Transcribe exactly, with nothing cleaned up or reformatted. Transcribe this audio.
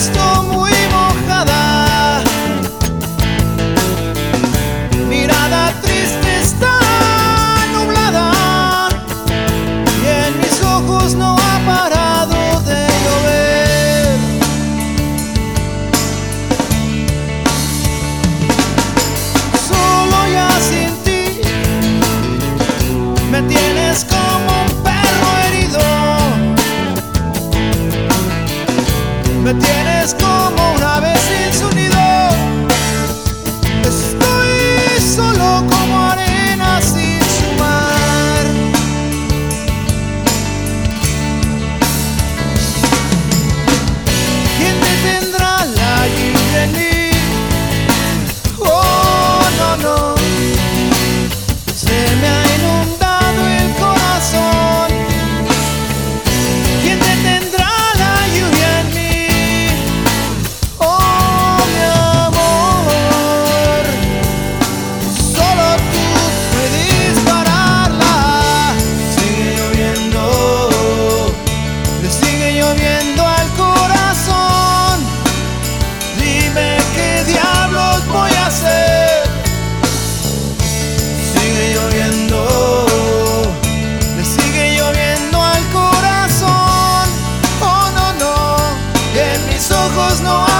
visto muy mojada, mirada triste está nublada, y en mis ojos no ha parado de llover. Solo ya sin ti me tienes como un perro herido, me tienes como una ave sin su nido. Estoy solo como arena sin su mar. ¿Quién detendrá la lluvia en mí? Oh, no, no. Se me ha inundado el corazón. ¿Quién detendrá la lluvia en mí? Oh, mi amor, solo tú puedes pararla. Sigue lloviendo, le sigue lloviendo al corazón. Dime qué diablos voy a hacer. Sigue lloviendo, le sigue lloviendo al corazón. Oh, no, no, y en mis ojos no hay